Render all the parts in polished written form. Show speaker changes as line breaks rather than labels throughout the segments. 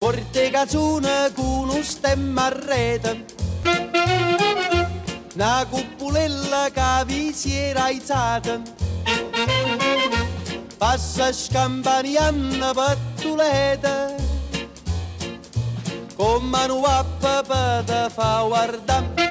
Forte canzone con un stemma a rete, una cupolella che vi si era alzata, passa scampaniando pattulete, con mano a papà te fa guardare.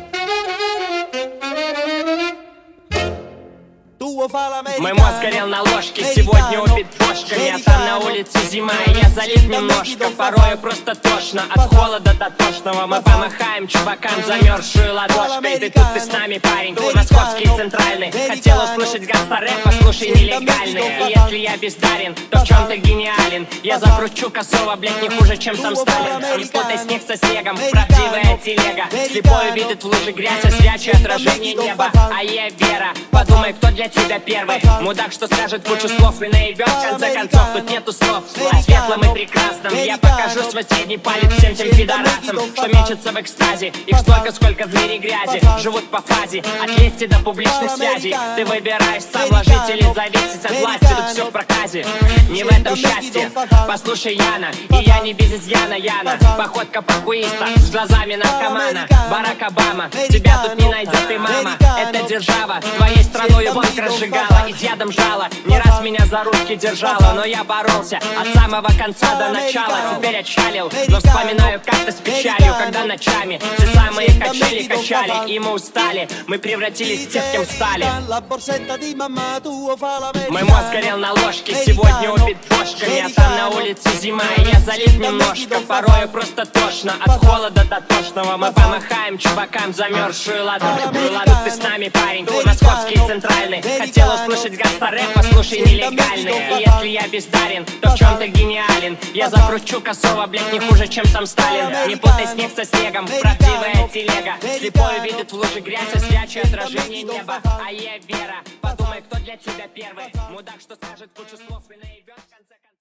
Мой мозг горел на ложке, сегодня убит кошками. А там на улице зима, и я залит немножко. Порою просто тошно, от холода до тошного. Мы помахаем чувакам замерзшую ладошкой. Ты тут, ты с нами, парень, московский центральный. Хотел услышать гангста-рэп, послушай нелегальный. И если я бездарен, то в чем ты гениален? Я закручу косово, блядь, не хуже, чем сам Сталин. Не спутай снег со снегом, правдивая телега. Слепой видит в луже грязь, освячивая отражение неба. А я Вера, подумай, кто для тебя первый. Мудак, что скажет кучу слов и наебет. В конце концов, тут нету слов. О светлом и прекрасном я покажу свой средний палец всем тем пидорасам, что мечутся в экстазе. Их столько, сколько в мире грязи. Живут по фазе, от лести до публичных связей. Ты выбираешь сам, ложить или зависеть от власти. Тут все в проказе, не в этом счастье. Послушай, Яна, и я не без изъяна, Яна. Походка похуиста, с глазами наркомана. Барак Обама, тебя тут не найдет и мама. Это держава, твоей страною банк разжигала, и ядом жала. Не раз меня за ручки держала, но я боролся от самого конца до начала. Теперь отчалил, но вспоминаю как-то с печалью, когда ночами все самые качели качали, и мы устали. Мы превратились в тех, кем стали. Мой мозг горел на ложке, сегодня убит кошками. А там на улице зима, и я залит немножко. Порою просто тошно, от холода до тошного. Мы помахаем чувакам замерзшую ладошку. Ладно, ты с нами, парень, московский центральный. Хотел услышать гангста-рэп, послушай нелегальный. И если я бездарен, то в чем ты гениален? Я закручу косово, блядь, не хуже, чем сам Сталин. Не путай снег со снегом, правдивая телега. Слепой видит в луже грязь, освячивая отражение неба. А я Вера, подумай, кто для тебя первый. Мудак, что скажет кучу слов и наебет в конце концов.